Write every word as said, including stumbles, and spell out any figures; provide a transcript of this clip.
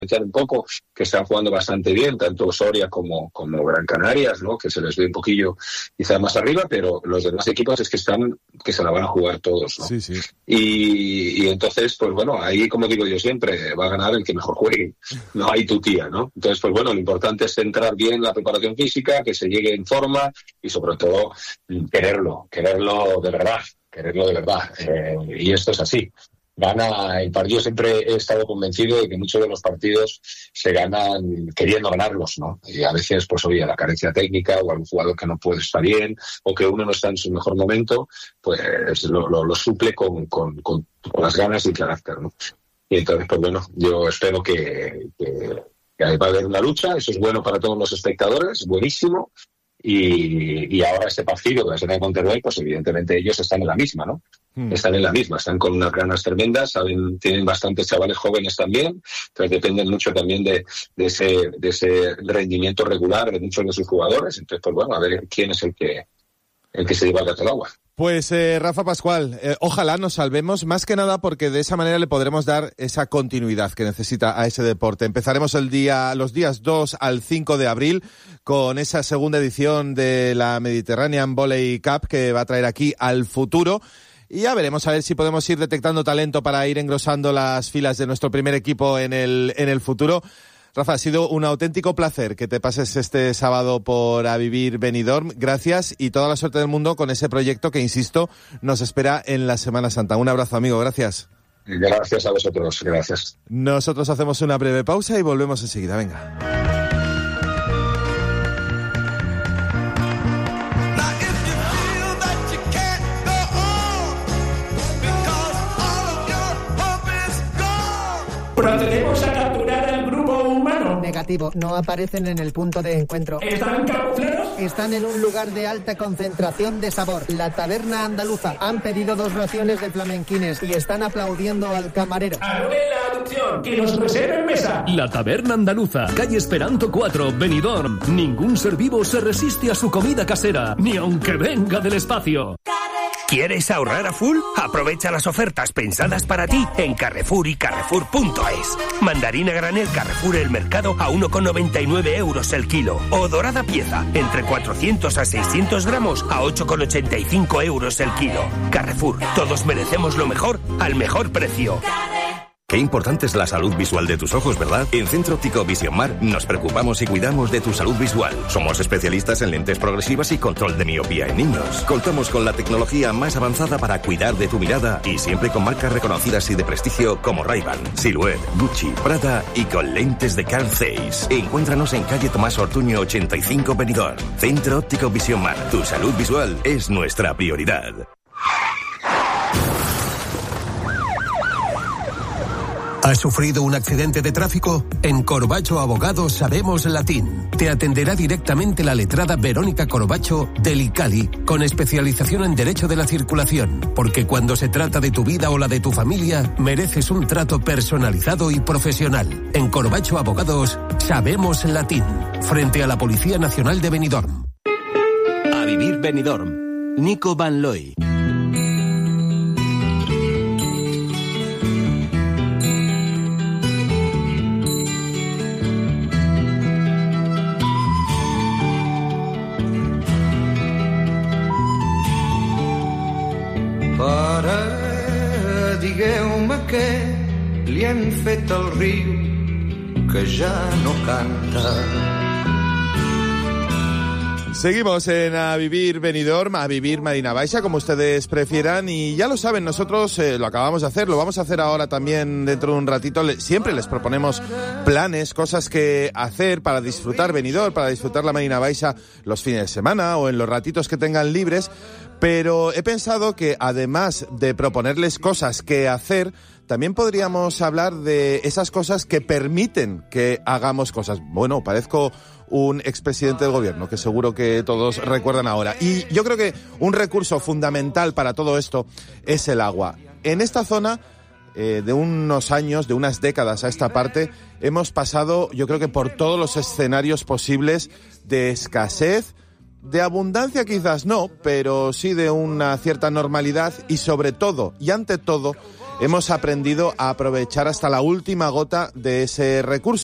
un poco, que están jugando bastante bien, tanto Soria como, como Gran Canarias, ¿no? Que se les ve un poquillo quizá más arriba, pero los demás equipos es que están, que se la van a jugar todos, ¿no? Sí, sí. Y, y entonces, pues bueno, ahí, como digo yo siempre, va a ganar el que mejor juegue, no hay tu tía, ¿no? Entonces, pues bueno, lo importante es centrar bien la preparación física, que se llegue en forma y sobre todo quererlo, quererlo de verdad, quererlo de verdad, eh, y esto es así. Gana el partido, siempre he estado convencido de que muchos de los partidos se ganan queriendo ganarlos, ¿no? Y a veces, pues oye, la carencia técnica o algún jugador que no puede estar bien o que uno no está en su mejor momento, pues lo, lo, lo suple con, con, con, con las ganas y el carácter, ¿no? Y entonces, pues bueno, yo espero que, que, que va a haber una lucha, eso es bueno para todos los espectadores, buenísimo. Y, y ahora este partido que va a ser en Monterrey, pues evidentemente ellos están en la misma, ¿no? Mm. Están en la misma, están con unas ganas tremendas, saben, tienen bastantes chavales jóvenes también, entonces dependen mucho también de, de ese de ese rendimiento regular de muchos de sus jugadores. Entonces, pues bueno, a ver quién es el que el que se lleva el gato al agua. Pues eh, Rafa Pascual, eh, ojalá nos salvemos, más que nada porque de esa manera le podremos dar esa continuidad que necesita a ese deporte. Empezaremos el día, los días dos al cinco de abril con esa segunda edición de la Mediterranean Volley Cup que va a traer aquí al futuro. Y ya veremos a ver si podemos ir detectando talento para ir engrosando las filas de nuestro primer equipo en el, en el futuro. Rafa, ha sido un auténtico placer que te pases este sábado por A Vivir Benidorm. Gracias y toda la suerte del mundo con ese proyecto que, insisto, nos espera en la Semana Santa. Un abrazo, amigo. Gracias. Gracias a vosotros. Gracias. Nosotros hacemos una breve pausa y volvemos enseguida. Venga. Procedemos a capturar al grupo humano. Negativo, no aparecen en el punto de encuentro. ¿Están camuflados? Están en un lugar de alta concentración de sabor, la Taberna Andaluza. Han pedido dos raciones de flamenquines y están aplaudiendo al camarero. Anule la adopción, que nos reserven mesa. La Taberna Andaluza, calle Esperanto cuatro, Benidorm. Ningún ser vivo se resiste a su comida casera, ni aunque venga del espacio. ¿Quieres ahorrar a full? Aprovecha las ofertas pensadas para ti en Carrefour y Carrefour punto es. Mandarina granel Carrefour El Mercado a uno con noventa y nueve euros el kilo. O dorada pieza entre cuatrocientos a seiscientos gramos a ocho con ochenta y cinco euros el kilo. Carrefour, todos merecemos lo mejor al mejor precio. Qué importante es la salud visual de tus ojos, ¿verdad? En Centro Óptico Vision Mar nos preocupamos y cuidamos de tu salud visual. Somos especialistas en lentes progresivas y control de miopía en niños. Contamos con la tecnología más avanzada para cuidar de tu mirada y siempre con marcas reconocidas y de prestigio como Ray-Ban, Silhouette, Gucci, Prada y con lentes de Carl Zeiss. Encuéntranos en calle Tomás Ortuño ochenta y cinco Benidorm. Centro Óptico Vision Mar. Tu salud visual es nuestra prioridad. ¿Has sufrido un accidente de tráfico? En Corbacho Abogados sabemos latín. Te atenderá directamente la letrada Verónica Corbacho del ICALI, con especialización en Derecho de la Circulación. Porque cuando se trata de tu vida o la de tu familia, mereces un trato personalizado y profesional. En Corbacho Abogados sabemos latín. Frente a la Policía Nacional de Benidorm. A Vivir Benidorm. Nico Van Looy. Para, digueu-me què li han fet al riu que ja no canta. Seguimos en A Vivir Benidorm, A Vivir Marina Baixa, como ustedes prefieran, y ya lo saben, nosotros eh, lo acabamos de hacer, lo vamos a hacer ahora también dentro de un ratito. Le, siempre les proponemos planes, cosas que hacer para disfrutar Benidorm, para disfrutar la Marina Baixa los fines de semana o en los ratitos que tengan libres. Pero he pensado que además de proponerles cosas que hacer, también podríamos hablar de esas cosas que permiten que hagamos cosas. Bueno, parezco un expresidente del gobierno, que seguro que todos recuerdan ahora. Y yo creo que un recurso fundamental para todo esto es el agua. En esta zona, eh, de unos años, de unas décadas a esta parte, hemos pasado, yo creo que por todos los escenarios posibles de escasez, de abundancia quizás no, pero sí de una cierta normalidad y sobre todo, y ante todo, hemos aprendido a aprovechar hasta la última gota de ese recurso.